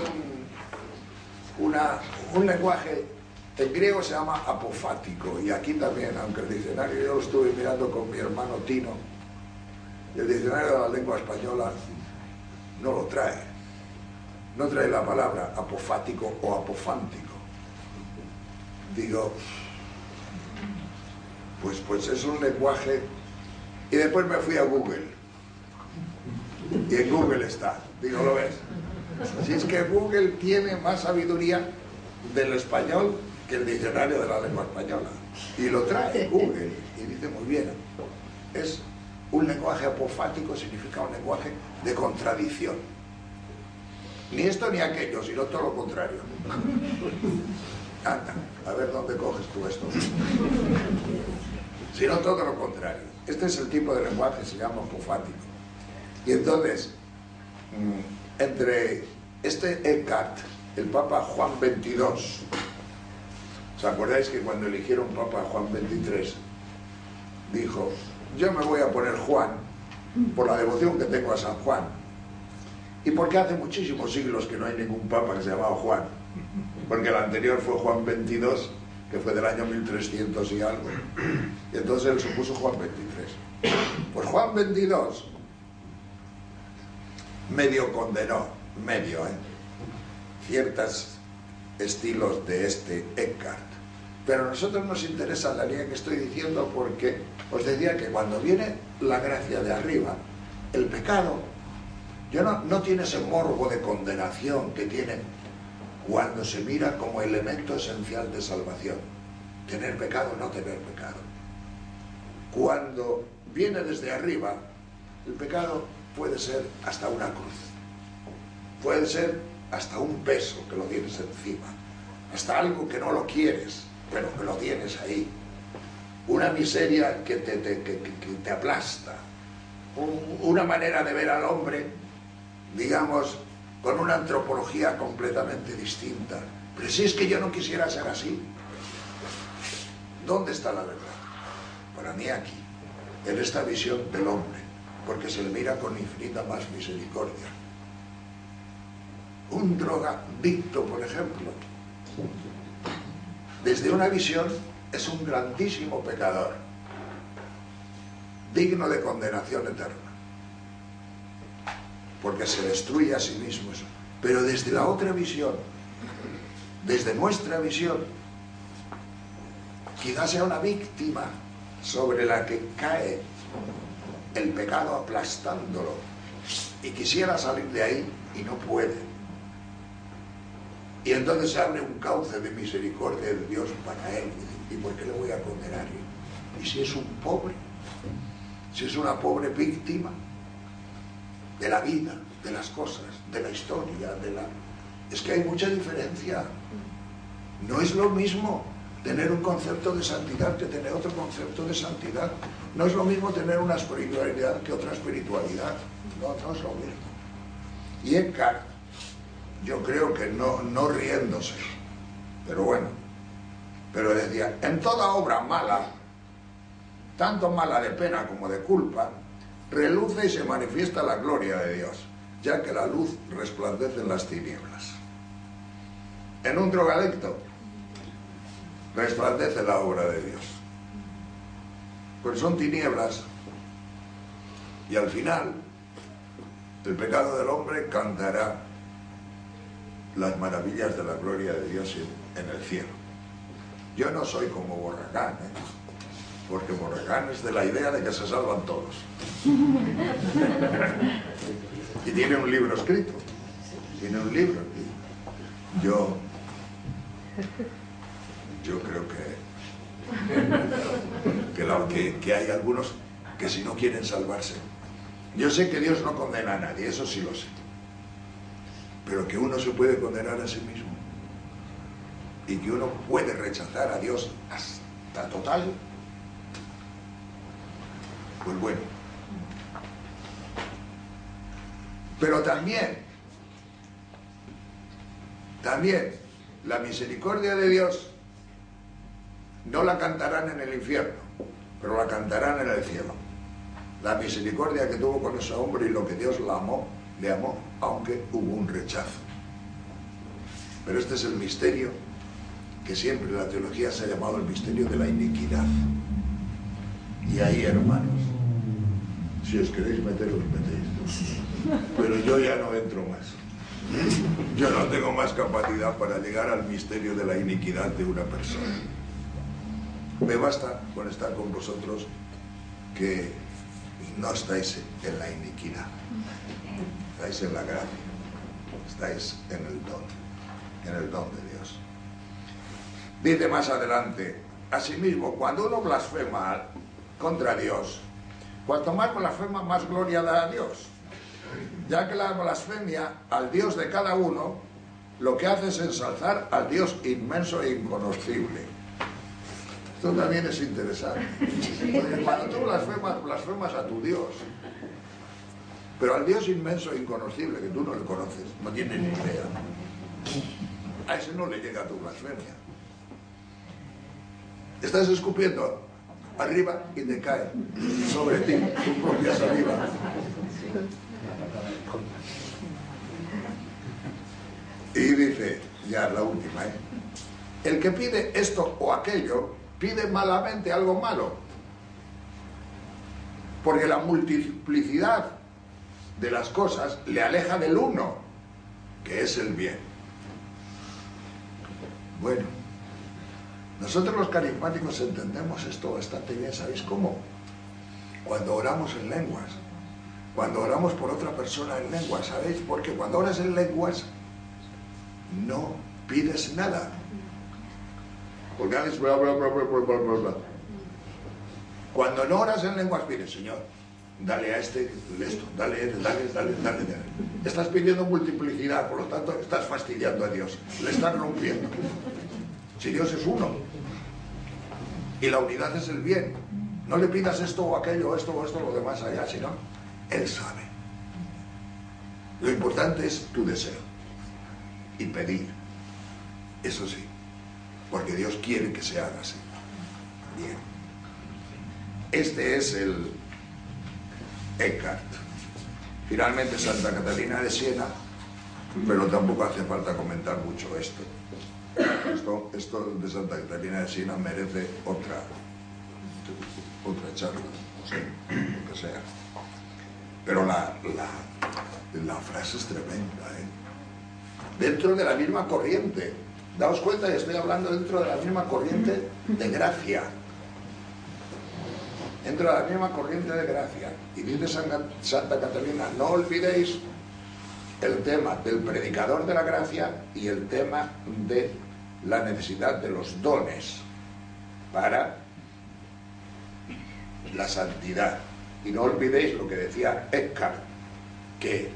un lenguaje, en griego se llama apofático, y aquí también, aunque el diccionario, yo lo estuve mirando con mi hermano Tino, el diccionario de la lengua española no lo trae, no trae la palabra apofático o apofántico. Digo, pues es un lenguaje, y después me fui a Google, y en Google está, digo, ¿lo ves? Si es que Google tiene más sabiduría del español que el diccionario de la lengua española, y lo trae Google, y dice muy bien, es un lenguaje apofático, significa un lenguaje de contradicción, ni esto ni aquello, sino todo lo contrario. Anda, a ver dónde coges tú esto, sino todo lo contrario. Este es el tipo de lenguaje, se llama apofático. Y entonces, entre este Eckhart, el Papa Juan XXII, ¿os acordáis que cuando eligieron Papa Juan XXIII dijo, yo me voy a poner Juan por la devoción que tengo a San Juan y porque hace muchísimos siglos que no hay ningún Papa que se llamaba Juan, porque el anterior fue Juan XXII, que fue del año 1300 y algo, y entonces él se puso Juan XXIII. Pues Juan XXII medio condenó, ciertos estilos de este Eckhart, pero a nosotros nos interesa la línea que estoy diciendo, porque os decía que cuando viene la gracia de arriba, el pecado ya no tiene ese morbo de condenación que tiene cuando se mira como elemento esencial de salvación, tener pecado o no tener pecado. Cuando viene desde arriba, el pecado puede ser hasta una cruz, puede ser hasta un peso que lo tienes encima, hasta algo que no lo quieres, pero que lo tienes ahí, una miseria que te aplasta, una manera de ver al hombre, digamos, con una antropología completamente distinta. Pero si es que yo no quisiera ser así, ¿dónde está la verdad? Para mí aquí, en esta visión del hombre, porque se le mira con infinita más misericordia. Un drogadicto, por ejemplo, desde una visión es un grandísimo pecador, digno de condenación eterna, porque se destruye a sí mismo eso. Pero desde la otra visión, desde nuestra visión, quizás sea una víctima sobre la que cae el pecado aplastándolo y quisiera salir de ahí y no puede. Y entonces se abre un cauce de misericordia de Dios para él. ¿Y por qué le voy a condenar? ¿Y si es un pobre? Si es una pobre víctima de la vida, de las cosas, de la historia, es que hay mucha diferencia. No es lo mismo tener un concepto de santidad que tener otro concepto de santidad. No es lo mismo tener una espiritualidad que otra espiritualidad. No es lo mismo. Y Eckhart, yo creo que no riéndose, pero bueno, pero decía, en toda obra mala, tanto mala de pena como de culpa, reluce y se manifiesta la gloria de Dios, ya que la luz resplandece en las tinieblas. En un drogadicto resplandece la obra de Dios, pues son tinieblas, y al final el pecado del hombre cantará las maravillas de la gloria de Dios en el cielo. Yo no soy como Borragán, porque Borragán es de la idea de que se salvan todos. Y tiene un libro escrito. Yo creo que hay algunos que si no quieren salvarse. Yo sé que Dios no condena a nadie, eso sí lo sé. pero que uno se puede condenar a sí mismo y que uno puede rechazar a Dios hasta total, pues bueno. Pero también la misericordia de Dios no la cantarán en el infierno, pero la cantarán en el cielo. La misericordia que tuvo con ese hombre y lo que Dios le amó, aunque hubo un rechazo. Pero este es el misterio que siempre la teología se ha llamado el misterio de la iniquidad. Y ahí, hermanos, si os queréis meter, os metéis. Pero yo ya no entro más. Yo no tengo más capacidad para llegar al misterio de la iniquidad de una persona. Me basta con estar con vosotros que no estáis en la iniquidad, estáis en la gracia, estáis en el don de Dios. Dice más adelante, asimismo, cuando uno blasfema contra Dios, cuanto más blasfema, más gloria da a Dios, ya que la blasfemia al Dios de cada uno lo que hace es ensalzar al Dios inmenso e inconocible. Esto también es interesante, porque cuando tú blasfemas a tu Dios, pero al Dios inmenso e inconocible, que tú no le conoces, no tienes ni idea, a ese no le llega tu blasfemia. Estás escupiendo arriba y te cae sobre ti tu propia saliva. Y dice, ya la última, el que pide esto o aquello, pide malamente algo malo, porque la multiplicidad de las cosas le aleja del uno, que es el bien. Bueno, nosotros los carismáticos entendemos esto bastante bien. ¿Sabéis cómo? Cuando oramos en lenguas, cuando oramos por otra persona en lenguas, ¿sabéis? Porque cuando oras en lenguas no pides nada, porque haces bla bla bla bla bla bla bla. Cuando no oras en lenguas pides, Señor, dale a este esto, dale. Estás pidiendo multiplicidad, por lo tanto estás fastidiando a Dios, le estás rompiendo. Si Dios es uno y la unidad es el bien, no le pidas esto o aquello, esto o esto, lo demás allá, sino Él sabe. Lo importante es tu deseo y pedir, eso sí, porque Dios quiere que se haga así. Bien, este es el Eckhart. Finalmente Santa Catalina de Siena, pero tampoco hace falta comentar mucho esto. Esto de Santa Catalina de Siena merece otra charla, no sé, lo que sea. Pero la frase es tremenda, dentro de la misma corriente. Daos cuenta que estoy hablando dentro de la misma corriente de gracia. Dentro de la misma corriente de gracia. Y dice Santa Catalina, no olvidéis el tema del predicador de la gracia y el tema de la necesidad de los dones para la santidad. Y no olvidéis lo que decía Eckhart, que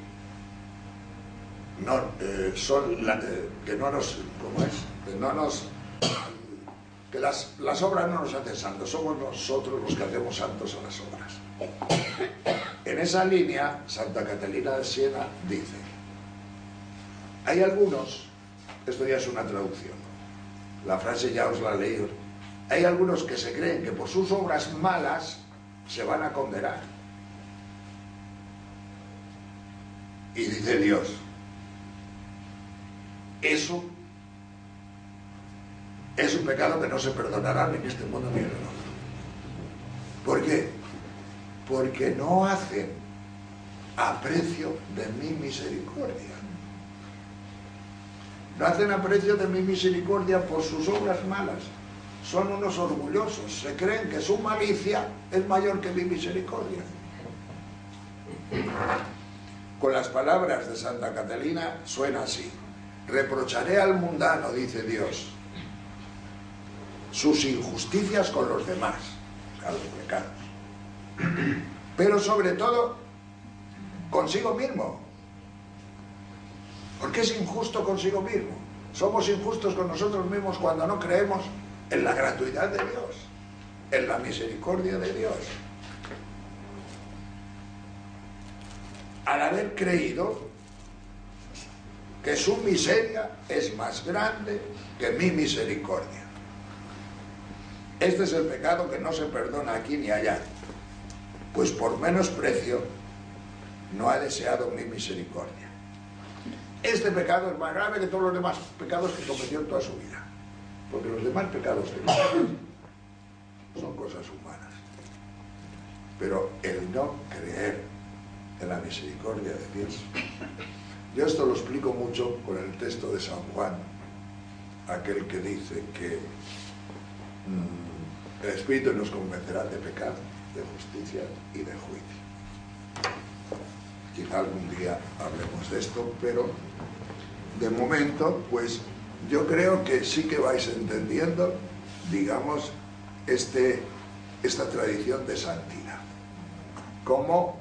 que las obras no nos hacen santos, somos nosotros los que hacemos santos a las obras. En esa línea, Santa Catalina de Siena dice, hay algunos, esto ya es una traducción, la frase ya os la leí, hay algunos que se creen que por sus obras malas se van a condenar. Y dice Dios, eso es un pecado que no se perdonará ni en este mundo ni en el otro. ¿Por qué? Porque no hacen aprecio de mi misericordia. No hacen aprecio de mi misericordia por sus obras malas. Son unos orgullosos, se creen que su malicia es mayor que mi misericordia. Con las palabras de Santa Catalina suena así: reprocharé al mundano, dice Dios, sus injusticias con los demás, o sea, los pecados, pero sobre todo consigo mismo. Porque es injusto consigo mismo. Somos injustos con nosotros mismos cuando no creemos en la gratuidad de Dios, en la misericordia de Dios. Al haber creído que su miseria es más grande que mi misericordia. Este es el pecado que no se perdona aquí ni allá, pues por menosprecio no ha deseado mi misericordia. Este pecado es más grave que todos los demás pecados que cometió en toda su vida, porque los demás pecados son cosas humanas. Pero el no creer en la misericordia de Dios, yo esto lo explico mucho con el texto de San Juan, aquel que dice que el Espíritu nos convencerá de pecado, de justicia y de juicio. Quizá algún día hablemos de esto, pero de momento, pues yo creo que sí que vais entendiendo, digamos, esta tradición de santidad. Cómo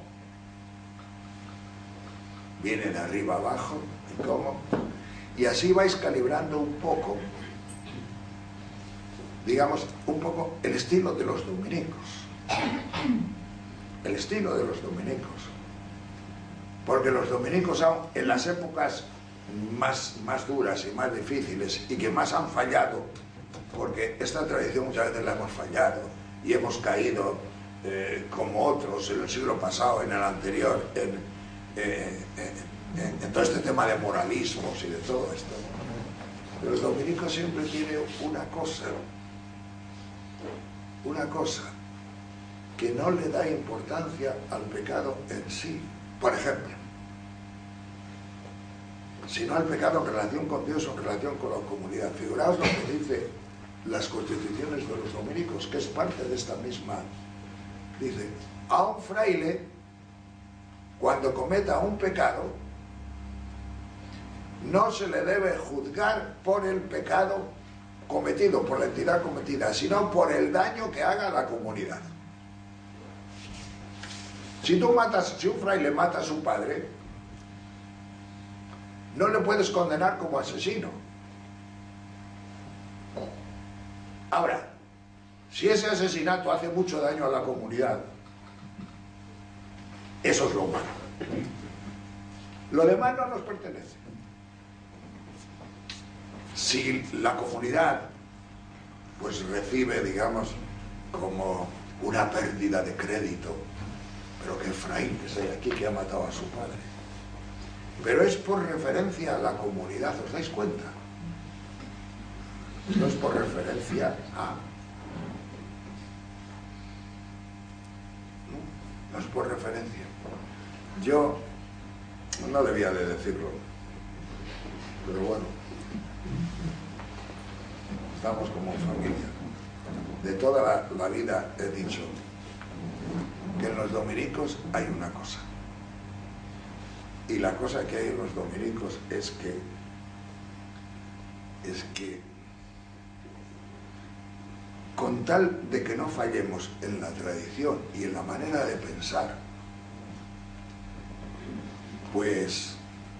viene de arriba abajo, y cómo, y así vais calibrando un poco, digamos, un poco el estilo de los dominicos. El estilo de los dominicos. Porque los dominicos, aún en las épocas más duras y más difíciles y que más han fallado, porque esta tradición muchas veces la hemos fallado y hemos caído como otros en el siglo pasado, en el anterior, en todo este tema de moralismos y de todo esto. Pero el dominico siempre tiene una cosa que no le da importancia al pecado en sí. Por ejemplo, sino al pecado en relación con Dios o en relación con la comunidad. Figuraos lo que dice las constituciones de los dominicos, que es parte de esta misma. Dice, a un fraile, cuando cometa un pecado, no se le debe juzgar por el pecado cometido, por la entidad cometida, sino por el daño que haga a la comunidad. Si un fraile mata a su padre, no le puedes condenar como asesino. Ahora, si ese asesinato hace mucho daño a la comunidad, eso es lo humano. Lo demás no nos pertenece. Si la comunidad pues recibe, digamos, como una pérdida de crédito, pero qué frailes hay aquí que ha matado a su padre, pero es por referencia a la comunidad, ¿os dais cuenta? No es por referencia a... No es por referencia. Yo no debía de decirlo, pero bueno, estamos como familia. De toda la vida he dicho que en los dominicos hay una cosa. Y la cosa que hay en los dominicos es que con tal de que no fallemos en la tradición y en la manera de pensar, pues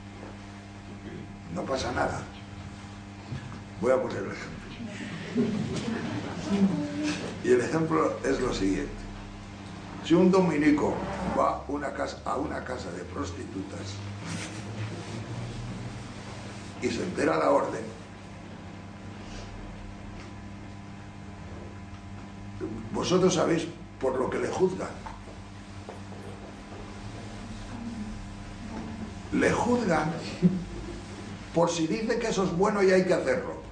no pasa nada. Voy a poner el ejemplo. Y el ejemplo es lo siguiente. Si un dominico va a una casa de prostitutas y se entera la orden, vosotros sabéis por lo que le juzgan. Le juzgan por si dice que eso es bueno y hay que hacerlo.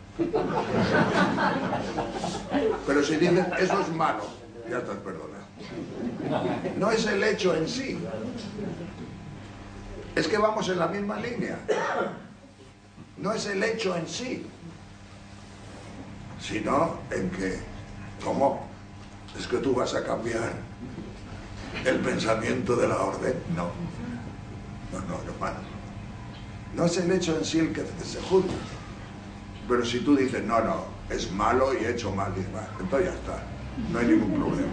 Pero si dicen eso es malo, ya estás perdonado. No es el hecho en sí. Es que vamos en la misma línea. No es el hecho en sí, sino en que, ¿cómo? ¿Es que tú vas a cambiar el pensamiento de la orden? No, hermano. No es el hecho en sí el que se juzga. Pero si tú dices, no, es malo y he hecho mal, entonces ya está, no hay ningún problema.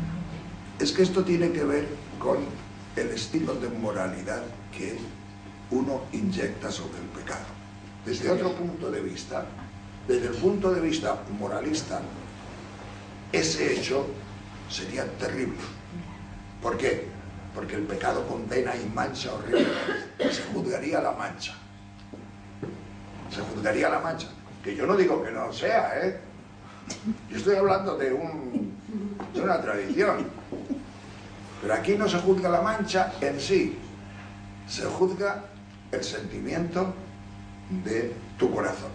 Es que esto tiene que ver con el estilo de moralidad que uno inyecta sobre el pecado. Desde otro punto de vista, desde el punto de vista moralista, ese hecho sería terrible. ¿Por qué? Porque el pecado condena y mancha horriblemente. Se juzgaría la mancha. Se juzgaría la mancha. Que yo no digo que no sea, ¿eh? Yo estoy hablando de una tradición. Pero aquí no se juzga la mancha en sí. Se juzga el sentimiento de tu corazón.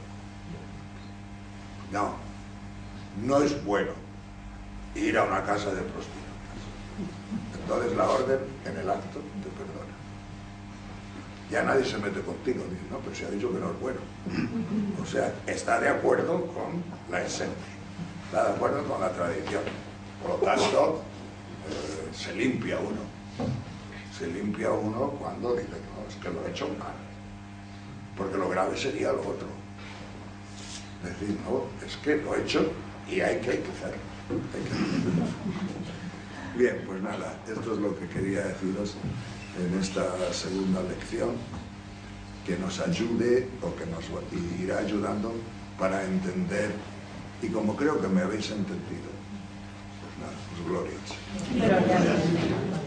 No, no es bueno ir a una casa de prostitutas. Entonces la orden en el acto te perdona. Ya nadie se mete contigo, dice, no, pero se ha dicho que no es bueno. O sea, está de acuerdo con la esencia, está de acuerdo con la tradición. Por lo tanto, se limpia uno. Se limpia uno cuando dice, no, es que lo he hecho mal. Porque lo grave sería lo otro. Es decir, no, es que lo he hecho y hay que hacerlo. Bien, pues nada, esto es lo que quería deciros en esta segunda lección, que nos ayude o que nos irá ayudando para entender, y como creo que me habéis entendido, pues nada, pues glorias.